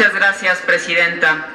Muchas gracias, Presidenta.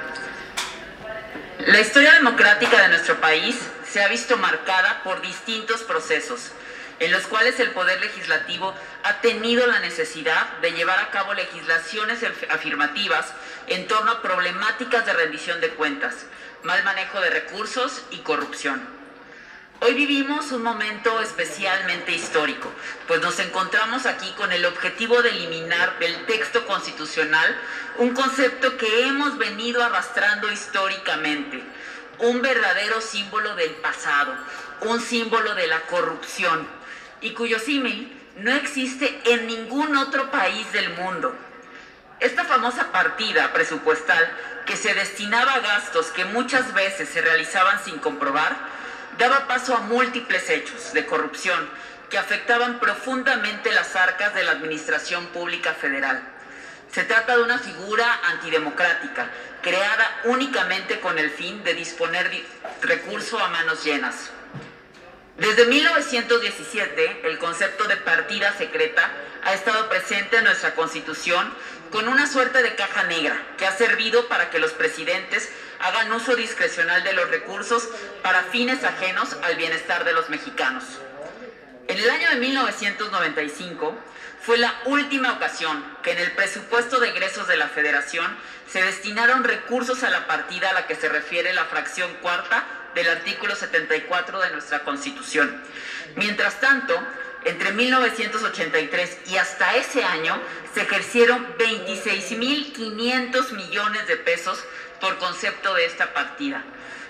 La historia democrática de nuestro país se ha visto marcada por distintos procesos, en los cuales el Poder Legislativo ha tenido la necesidad de llevar a cabo legislaciones afirmativas en torno a problemáticas de rendición de cuentas, mal manejo de recursos y corrupción. Hoy vivimos un momento especialmente histórico, pues nos encontramos aquí con el objetivo de eliminar del texto constitucional un concepto que hemos venido arrastrando históricamente, un verdadero símbolo del pasado, un símbolo de la corrupción, y cuyo símil no existe en ningún otro país del mundo. Esta famosa partida presupuestal, que se destinaba a gastos que muchas veces se realizaban sin comprobar, daba paso a múltiples hechos de corrupción que afectaban profundamente las arcas de la Administración Pública Federal. Se trata de una figura antidemocrática, creada únicamente con el fin de disponer de recursos a manos llenas. Desde 1917, el concepto de partida secreta ha estado presente en nuestra Constitución con una suerte de caja negra que ha servido para que los presidentes hagan uso discrecional de los recursos para fines ajenos al bienestar de los mexicanos. En el año de 1995 fue la última ocasión que en el presupuesto de egresos de la Federación se destinaron recursos a la partida a la que se refiere la fracción cuarta del artículo 74 de nuestra Constitución. Mientras tanto, entre 1983 y hasta ese año se ejercieron 26.500 millones de pesos por concepto de esta partida.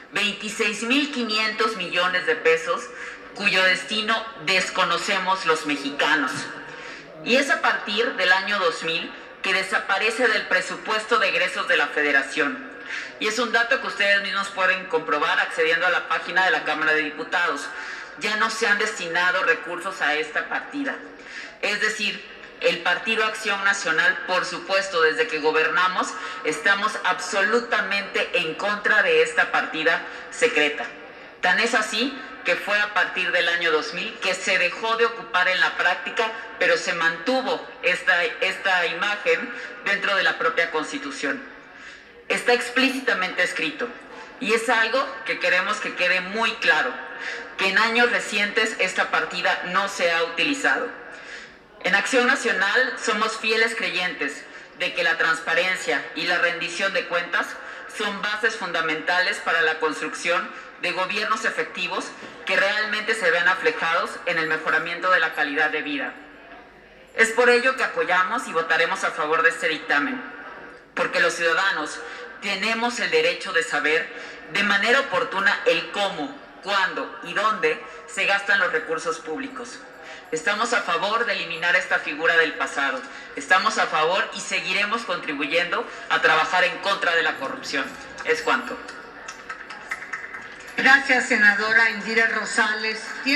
26.500 millones de pesos cuyo destino desconocemos los mexicanos. Y es a partir del año 2000 que desaparece del presupuesto de egresos de la Federación. Y es un dato que ustedes mismos pueden comprobar accediendo a la página de la Cámara de Diputados. Ya no se han destinado recursos a esta partida. Es decir, el Partido Acción Nacional, por supuesto, desde que gobernamos, estamos absolutamente en contra de esta partida secreta. Tan es así que fue a partir del año 2000 que se dejó de ocupar en la práctica, pero se mantuvo esta imagen dentro de la propia Constitución. Está explícitamente escrito, y es algo que queremos que quede muy claro, que en años recientes esta partida no se ha utilizado. En Acción Nacional somos fieles creyentes de que la transparencia y la rendición de cuentas son bases fundamentales para la construcción de gobiernos efectivos que realmente se vean reflejados en el mejoramiento de la calidad de vida. Es por ello que apoyamos y votaremos a favor de este dictamen, porque los ciudadanos tenemos el derecho de saber de manera oportuna el cómo, cuándo y dónde se gastan los recursos públicos. Estamos a favor de eliminar esta figura del pasado. Estamos a favor y seguiremos contribuyendo a trabajar en contra de la corrupción. Es cuanto. Gracias, senadora Indira Rosales.